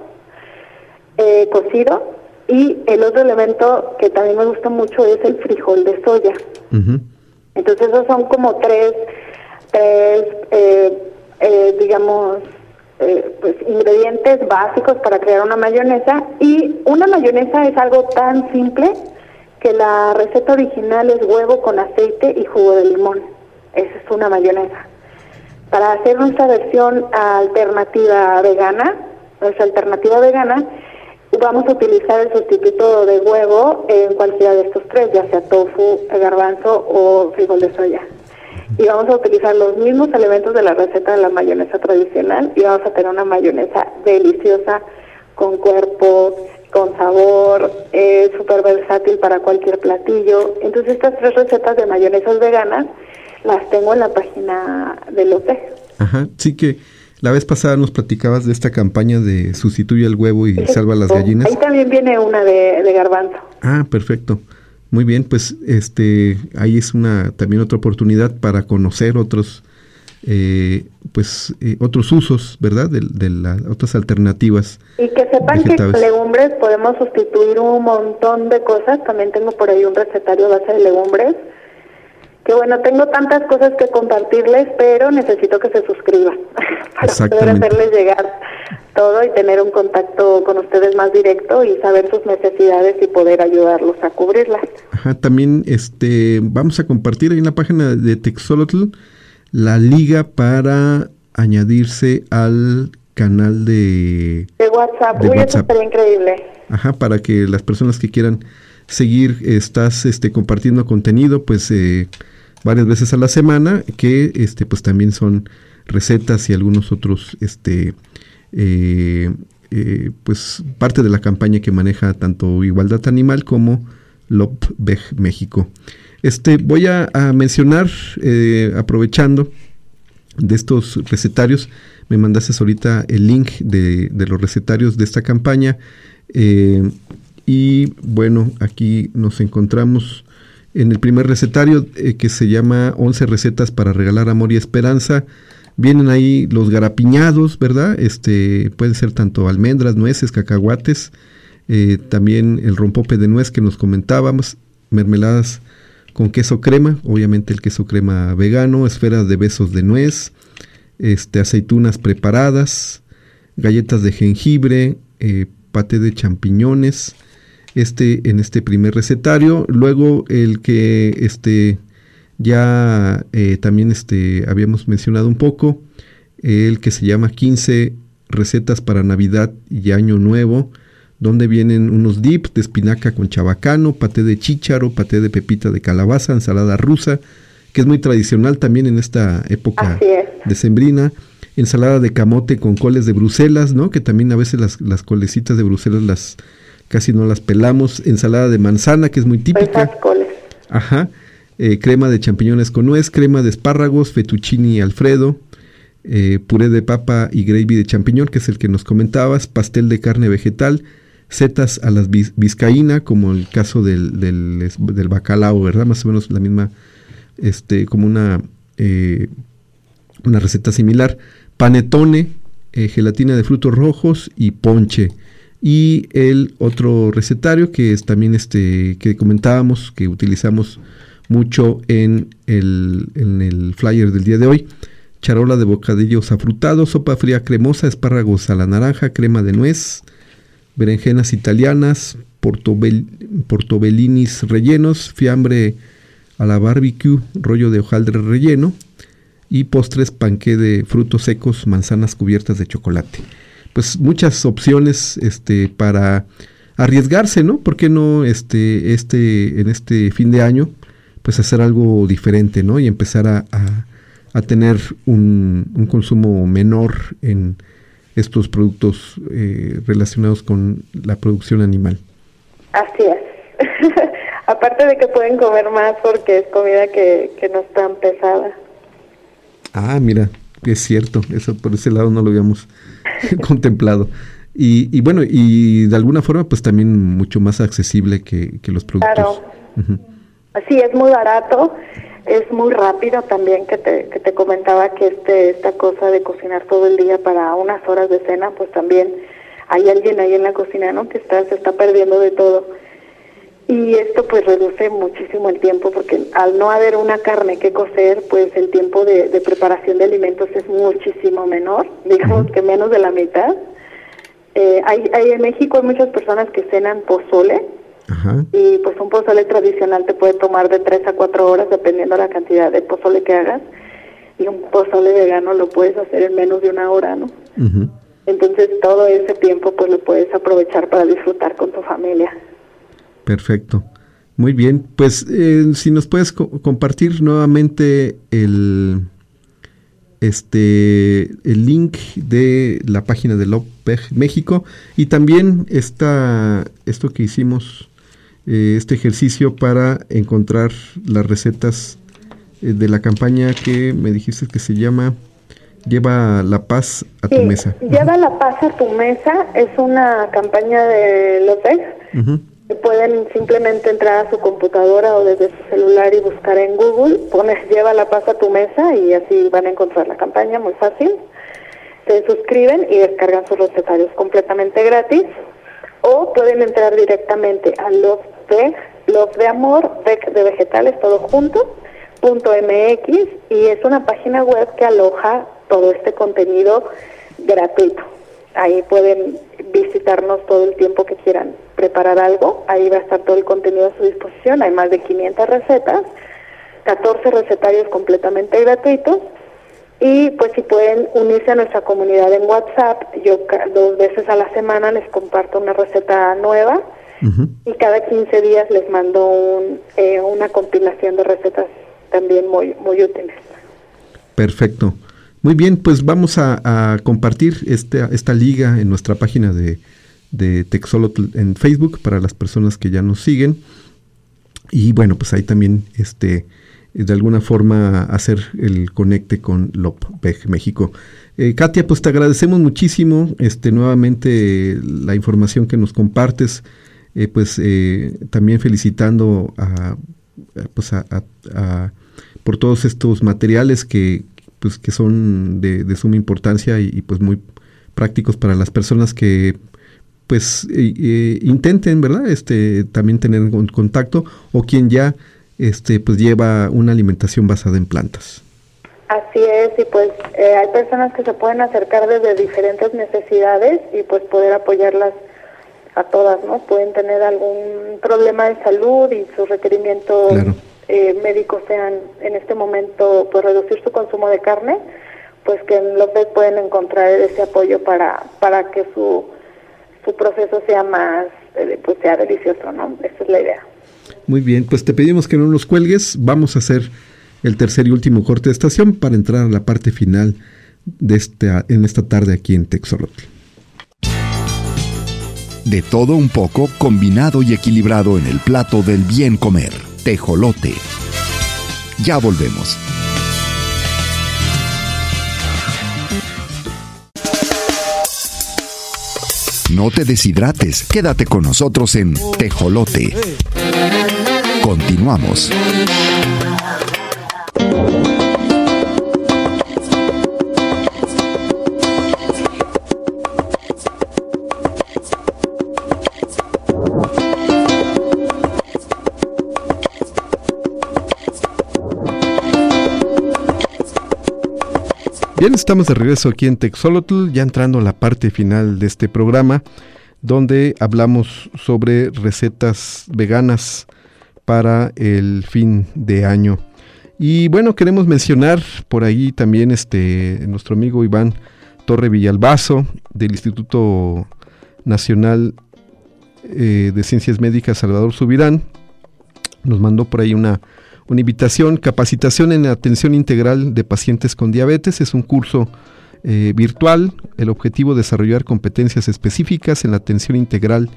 E: eh, cocido, y el otro elemento que también me gusta mucho es el frijol de soya. Uh-huh. Entonces esos son como tres, tres eh, eh, digamos, eh, pues ingredientes básicos para crear una mayonesa. Y una mayonesa es algo tan simple que la receta original es huevo con aceite y jugo de limón. Esa es una mayonesa. Para hacer nuestra versión alternativa vegana, nuestra alternativa vegana, vamos a utilizar el sustituto de huevo en cualquiera de estos tres, ya sea tofu, garbanzo o frijol de soya. Y vamos a utilizar los mismos elementos de la receta de la mayonesa tradicional y vamos a tener una mayonesa deliciosa, con cuerpo, con sabor, eh, súper versátil para cualquier platillo. Entonces estas tres recetas de mayonesas veganas las tengo en la página del O T.
C: Ajá, sí, que la vez pasada nos platicabas de esta campaña de sustituye el huevo y sí, salva las gallinas.
E: Ahí también viene una de, de garbanzo.
C: Ah, perfecto. Muy bien, pues este ahí es una también otra oportunidad para conocer otros eh, pues eh, otros usos, ¿verdad? De, de las otras alternativas.
E: Y que sepan vegetales. Que con legumbres podemos sustituir un montón de cosas. También tengo por ahí un recetario a base de legumbres. Que bueno, tengo tantas cosas que compartirles, pero necesito que se suscriban para poder hacerles llegar todo y tener un contacto con ustedes más directo y saber sus necesidades y poder ayudarlos a cubrirlas.
C: Ajá, también este vamos a compartir ahí en la página de Texolotl la liga para añadirse al canal de,
E: de WhatsApp. De Uy, WhatsApp. Eso estaría increíble.
C: Ajá, para que las personas que quieran seguir, estás este compartiendo contenido, pues eh, varias veces a la semana, que este pues también son recetas y algunos otros este eh, eh, pues parte de la campaña que maneja tanto Igualdad Animal como LOPVEG México. Este voy a, a mencionar eh, aprovechando de estos recetarios, me mandaste ahorita el link de, de los recetarios de esta campaña. eh, Y bueno, aquí nos encontramos en el primer recetario eh, que se llama once recetas para regalar amor y esperanza. Vienen ahí los garapiñados, ¿verdad? Este pueden ser tanto almendras, nueces, cacahuates, eh, también el rompope de nuez que nos comentábamos, mermeladas con queso crema, obviamente el queso crema vegano, esferas de besos de nuez, este aceitunas preparadas, galletas de jengibre, eh, paté de champiñones. Este en este primer recetario. Luego el que este ya eh, también este habíamos mencionado un poco, el que se llama quince recetas para Navidad y Año Nuevo, donde vienen unos dip de espinaca con chabacano, paté de chícharo, paté de pepita de calabaza, ensalada rusa, que es muy tradicional también en esta época decembrina, ensalada de camote con coles de Bruselas, ¿no? Que también a veces las, las colecitas de Bruselas las casi no las pelamos, ensalada de manzana, que es muy típica. Ajá. Eh, crema de champiñones con nuez, crema de espárragos, fettuccini Alfredo, eh, puré de papa y gravy de champiñón, que es el que nos comentabas, pastel de carne vegetal, setas a las vis- vizcaína, como el caso del, del, del bacalao, ¿verdad? Más o menos la misma, este, como una, eh, una receta similar. Panetone, eh, gelatina de frutos rojos y ponche. Y el otro recetario que es también este que comentábamos, que utilizamos mucho en el, en el flyer del día de hoy, charola de bocadillos afrutados, sopa fría cremosa, espárragos a la naranja, crema de nuez, berenjenas italianas, portobel, portobellinis rellenos, fiambre a la barbecue, rollo de hojaldre relleno y postres, panqué de frutos secos, manzanas cubiertas de chocolate. Pues muchas opciones este para arriesgarse, ¿no? ¿Por qué no este este en este fin de año pues hacer algo diferente, ¿no? Y empezar a, a, a tener un, un consumo menor en estos productos eh, relacionados con la producción animal.
E: Así es. Aparte de que pueden comer más porque es comida que, que no es tan pesada.
C: Ah, mira, es cierto, eso por ese lado no lo habíamos contemplado. Y, y bueno, y de alguna forma pues también mucho más accesible que, que los productos.
E: Claro.
C: Uh-huh.
E: Sí, es muy barato, es muy rápido también, que te, que te comentaba que este esta cosa de cocinar todo el día para unas horas de cena, pues también hay alguien ahí en la cocina, ¿no? Que está se está perdiendo de todo. Y esto pues reduce muchísimo el tiempo, porque al no haber una carne que cocer, pues el tiempo de, de preparación de alimentos es muchísimo menor, digamos uh-huh. que menos de la mitad. Eh, hay, hay en México hay muchas personas que cenan pozole, uh-huh. y pues un pozole tradicional te puede tomar de tres a cuatro horas dependiendo de la cantidad de pozole que hagas, y un pozole vegano lo puedes hacer en menos de una hora, ¿no? Uh-huh. Entonces todo ese tiempo pues lo puedes aprovechar para disfrutar con tu familia.
C: Perfecto, muy bien. Pues eh, si nos puedes co- compartir nuevamente el este el link de la página de LoveVeg México y también esta esto que hicimos eh, este ejercicio para encontrar las recetas eh, de la campaña que me dijiste que se llama Lleva la paz a
E: sí,
C: tu mesa.
E: Lleva uh-huh. la paz a tu mesa es una campaña de LoveVeg. Uh-huh. Pueden simplemente entrar a su computadora o desde su celular y buscar en Google, pones Lleva la paz a tu mesa y así van a encontrar la campaña, muy fácil. Se suscriben y descargan sus recetarios completamente gratis, o pueden entrar directamente a LoveVeg, Love de amor, Veg de vegetales, todo junto, punto mx, y es una página web que aloja todo este contenido gratuito. Ahí pueden visitarnos todo el tiempo que quieran preparar algo. Ahí va a estar todo el contenido a su disposición. Hay más de quinientas recetas, catorce recetarios completamente gratuitos. Y pues si pueden unirse a nuestra comunidad en WhatsApp, yo ca- dos veces a la semana les comparto una receta nueva. Uh-huh. Y cada quince días les mando un, eh, una compilación de recetas también muy, muy útiles.
C: Perfecto. Muy bien, pues vamos a, a compartir este, esta liga en nuestra página de, de Texolotl en Facebook para las personas que ya nos siguen. Y bueno, pues ahí también este, de alguna forma hacer el conecte con LoveVeg México. Eh, Katia, pues te agradecemos muchísimo este, nuevamente la información que nos compartes, eh, pues eh, también felicitando a, pues a, a, a, por todos estos materiales que pues que son de, de suma importancia y, y pues muy prácticos para las personas que pues eh, eh, intenten, ¿verdad? Este también tener un contacto, o quien ya este pues lleva una alimentación basada en plantas.
E: Así es, y pues eh, hay personas que se pueden acercar desde diferentes necesidades y pues poder apoyarlas a todas, ¿no? Pueden tener algún problema de salud y sus requerimientos claro. Eh, médicos sean en este momento pues reducir su consumo de carne, pues que en LoveVeg pueden encontrar ese apoyo para para que su su proceso sea más eh, pues sea delicioso, ¿no? Esa es la idea.
C: Muy bien, pues te pedimos que no nos cuelgues. Vamos a hacer el tercer y último corte de estación para entrar a la parte final de esta en esta tarde aquí en Texolotl.
A: De todo un poco, combinado y equilibrado en el plato del bien comer. Tejolote. Ya volvemos. No te deshidrates, quédate con nosotros en Tejolote. Continuamos.
C: Bien, estamos de regreso aquí en Texolotl, ya entrando a la parte final de este programa. donde hablamos sobre recetas veganas para el fin de año. Y bueno, queremos mencionar por ahí también este nuestro amigo Iván Torre Villalbazo del Instituto Nacional eh, de Ciencias Médicas Salvador Subirán. Nos mandó por ahí una, una invitación, capacitación en atención integral de pacientes con diabetes. Es un curso eh, virtual. El objetivo es desarrollar competencias específicas en la atención integral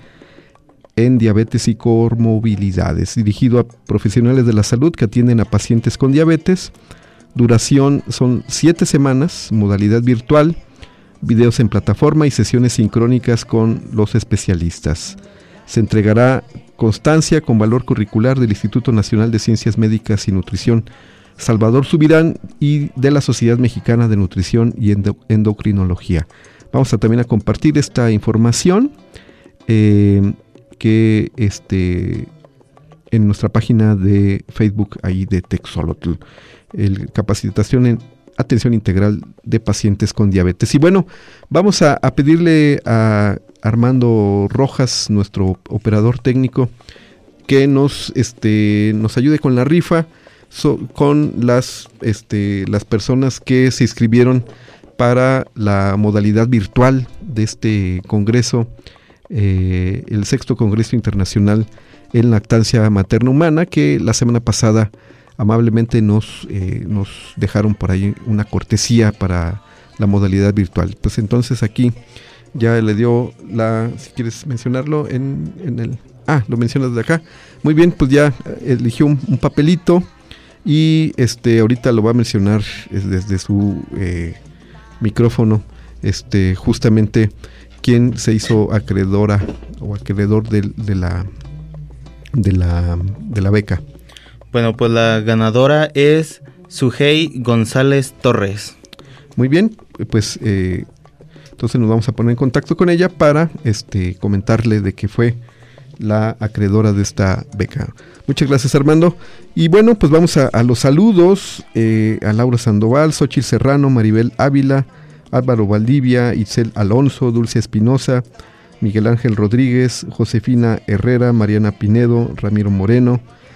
C: en diabetes y comorbilidades, dirigido a profesionales de la salud que atienden a pacientes con diabetes. Duración son siete semanas, modalidad virtual, videos en plataforma y sesiones sincrónicas con los especialistas. Se entregará constancia con valor curricular del Instituto Nacional de Ciencias Médicas y Nutrición Salvador Subirán y de la Sociedad Mexicana de Nutrición y Endo- Endocrinología. Vamos a también a compartir esta información eh, que este, en nuestra página de Facebook ahí de Texolotl, el capacitación en atención integral de pacientes con diabetes. Y bueno, vamos a, a pedirle a Armando Rojas, nuestro operador técnico, que nos este nos ayude con la rifa so, con las este las personas que se inscribieron para la modalidad virtual de este congreso, eh, el sexto Congreso Internacional en Lactancia Materna Humana, que la semana pasada amablemente nos, eh, nos dejaron por ahí una cortesía para la modalidad virtual. Pues entonces aquí ya le dio la, si quieres mencionarlo, en, en el, ah, lo mencionas de acá. Muy bien, pues ya eligió un, un papelito y este ahorita lo va a mencionar desde su eh, micrófono, este justamente quién se hizo acreedora o acreedor de, de la de la de la beca.
F: Bueno, pues la ganadora es Sujei González Torres.
C: Muy bien, pues eh, entonces nos vamos a poner en contacto con ella para este comentarle de que fue la acreedora de esta beca. Muchas gracias, Armando. Y bueno, pues vamos a, a los saludos, eh, a Laura Sandoval, Xochitl Serrano, Maribel Ávila, Álvaro Valdivia, Itzel Alonso, Dulce Espinosa, Miguel Ángel Rodríguez, Josefina Herrera, Mariana Pinedo, Ramiro Moreno.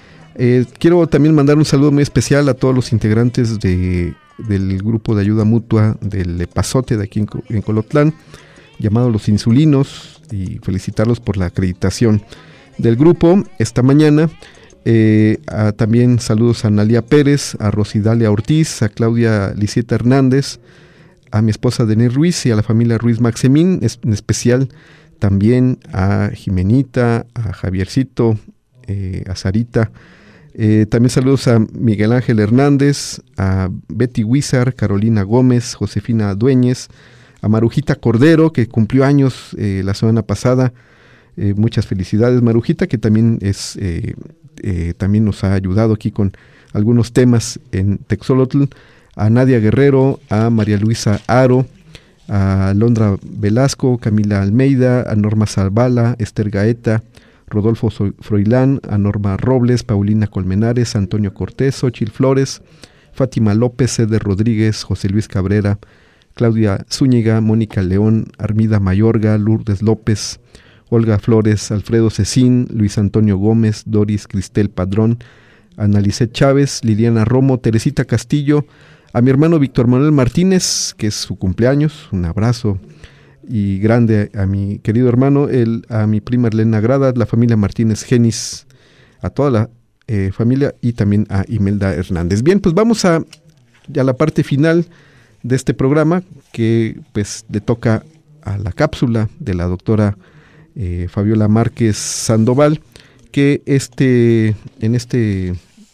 C: Eh, quiero también mandar un saludo muy especial a todos los integrantes de, del grupo de ayuda mutua del Epazote de aquí en, en Colotlán, llamado Los Insulinos, y felicitarlos por la acreditación del grupo esta mañana. Eh, a, también saludos a Analia Pérez, a Rosidalia Ortiz, a Claudia Lisieta Hernández, a mi esposa Denise Ruiz y a la familia Ruiz Maximín, es, en especial también a Jimenita, a Javiercito, eh, a Sarita. Eh, también saludos a Miguel Ángel Hernández, a Betty Huizar, Carolina Gómez, Josefina Dueñez, a Marujita Cordero, que cumplió años eh, la semana pasada. Eh, muchas felicidades, Marujita, que también es eh, eh, también nos ha ayudado aquí con algunos temas en Texolotl. A Nadia Guerrero, a María Luisa Aro, a Londra Velasco, Camila Almeida, a Norma Zavala, Esther Gaeta, Rodolfo Froilán, a Norma Robles, Paulina Colmenares, Antonio Cortés, Xochitl Flores, Fátima López, Ceder Rodríguez, José Luis Cabrera, Claudia Zúñiga, Mónica León, Armida Mayorga, Lourdes López, Olga Flores, Alfredo Cecín, Luis Antonio Gómez, Doris Cristel Padrón, Analicet Chávez, Liliana Romo, Teresita Castillo, a mi hermano Víctor Manuel Martínez, que es su cumpleaños, un abrazo y grande a, a mi querido hermano, el, a mi prima Elena Grada, la familia Martínez Genis, a toda la eh, familia y también a Imelda Hernández. Bien, pues vamos a, a la parte final de este programa, que pues le toca a la cápsula de la doctora eh, Fabiola Márquez Sandoval, que este en este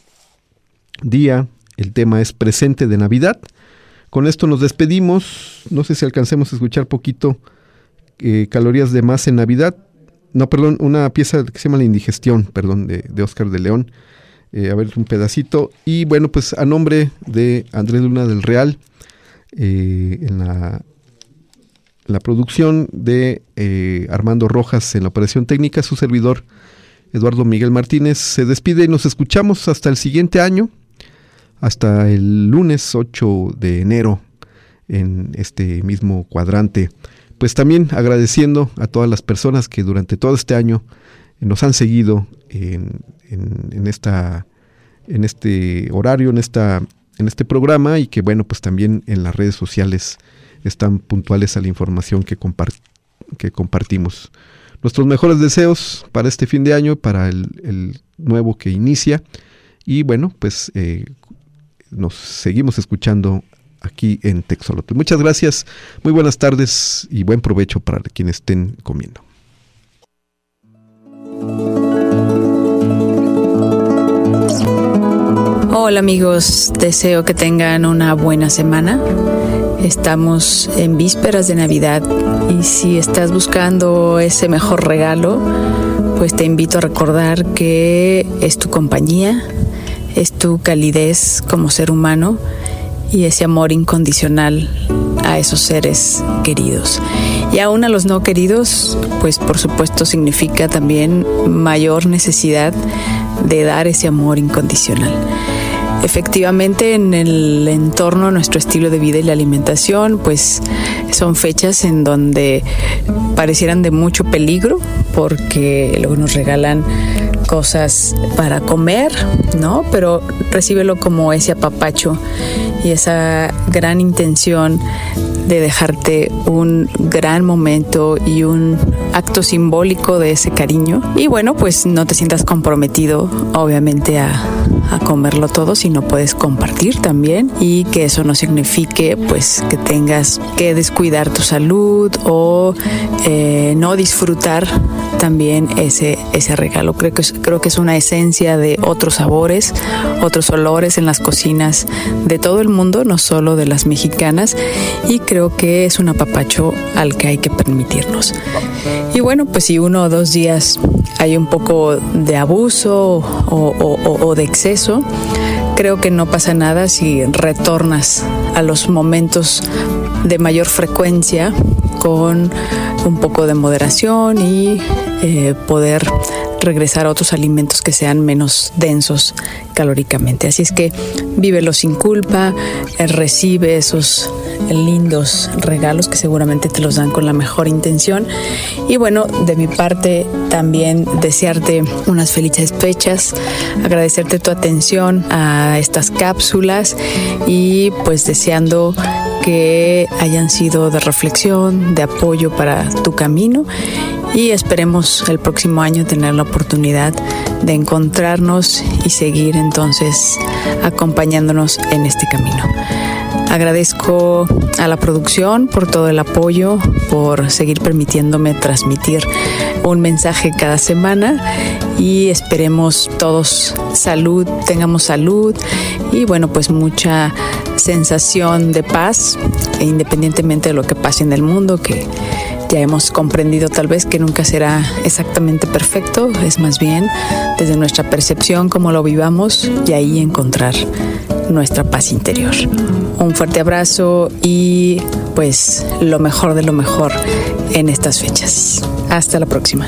C: día el tema es presente de Navidad. Con esto nos despedimos. No sé si alcancemos a escuchar poquito eh, Calorías de Más en Navidad. No, perdón, una pieza que se llama La Indigestión, perdón, de, de Oscar de León. Eh, a ver, un pedacito. Y bueno, pues a nombre de Andrés Luna del Real, eh, en la, la producción de eh, Armando Rojas en la operación técnica, su servidor Eduardo Miguel Martínez se despide y nos escuchamos hasta el siguiente año. Hasta el lunes ocho de enero en este mismo cuadrante pues también agradeciendo a todas las personas que durante todo este año nos han seguido en, en, en esta en este horario, en esta en este programa, y que bueno, pues también en las redes sociales están puntuales a la información que, compart- que compartimos. Nuestros mejores deseos para este fin de año, para el, el nuevo que inicia, y bueno, pues eh, nos seguimos escuchando aquí en Texolotl. Muchas gracias, muy buenas tardes y buen provecho para quienes estén comiendo.
G: Hola amigos, deseo que tengan una buena semana. Estamos en vísperas de Navidad y si estás buscando ese mejor regalo, pues te invito a recordar que es tu compañía, es tu calidez como ser humano y ese amor incondicional a esos seres queridos. Y aún a los no queridos, pues por supuesto significa también mayor necesidad de dar ese amor incondicional. Efectivamente, en el entorno, nuestro estilo de vida y la alimentación, pues son fechas en donde parecieran de mucho peligro, porque luego nos regalan cosas para comer, ¿no? Pero recíbelo como ese apapacho y esa gran intención de dejarte un gran momento y un acto simbólico de ese cariño. Y bueno, pues no te sientas comprometido, obviamente, a, a comerlo todo, sino puedes compartir también, y que eso no signifique pues que tengas que descuidar tu salud o eh, no disfrutar también ese, ese regalo. Creo que, es, creo que es una esencia de otros sabores, otros olores en las cocinas de todo el mundo, no solo de las mexicanas, y creo que es un apapacho al que hay que permitirnos. Y bueno, pues si uno o dos días hay un poco de abuso o, o, o de exceso, creo que no pasa nada si retornas a los momentos de mayor frecuencia con un poco de moderación y eh, poder regresar a otros alimentos que sean menos densos calóricamente. Así es que vívelo sin culpa, eh, recibe esos lindos regalos que seguramente te los dan con la mejor intención. Y bueno, de mi parte también desearte unas felices fechas, agradecerte tu atención a estas cápsulas y pues deseando que hayan sido de reflexión, de apoyo para tu camino, y esperemos el próximo año tener la oportunidad de encontrarnos y seguir entonces acompañándonos en este camino. Agradezco a la producción por todo el apoyo, por seguir permitiéndome transmitir un mensaje cada semana, y esperemos todos salud, tengamos salud y bueno, pues mucha sensación de paz, e independientemente de lo que pase en el mundo, que ya hemos comprendido tal vez que nunca será exactamente perfecto, es más bien desde nuestra percepción cómo lo vivamos y ahí encontrar nuestra paz interior. Un fuerte abrazo y pues lo mejor de lo mejor en estas fechas. Hasta la próxima.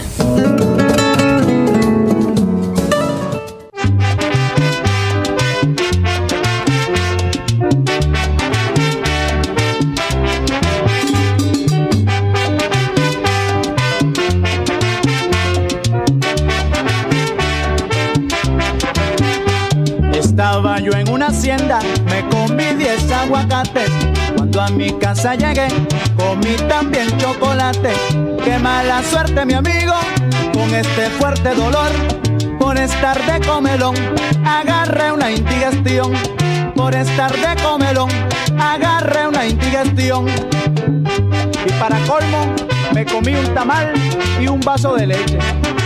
H: Estaba yo en una hacienda, me comí diez aguacates. Cuando a mi casa llegué, comí también chocolate. Qué mala suerte, mi amigo, con este fuerte dolor. Por estar de comelón, agarré una indigestión. Por estar de comelón, agarré una indigestión. Y para colmo, me comí un tamal y un vaso de leche.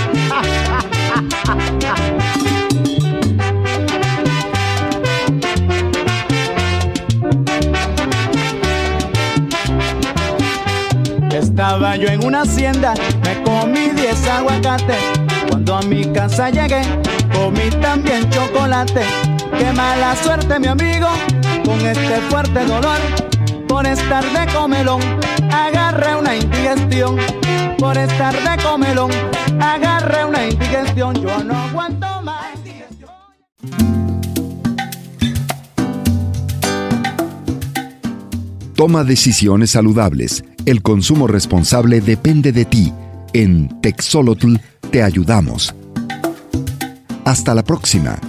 H: Estaba yo en una hacienda, me comí diez aguacates. Cuando a mi casa llegué, comí también chocolate. Qué mala suerte, mi amigo, con este fuerte dolor. Por estar de comelón, agarré una indigestión. Por estar de comelón, agarré una indigestión. Yo no aguanto más.
A: Toma decisiones saludables. El consumo responsable depende de ti. En Texolotl te ayudamos. Hasta la próxima.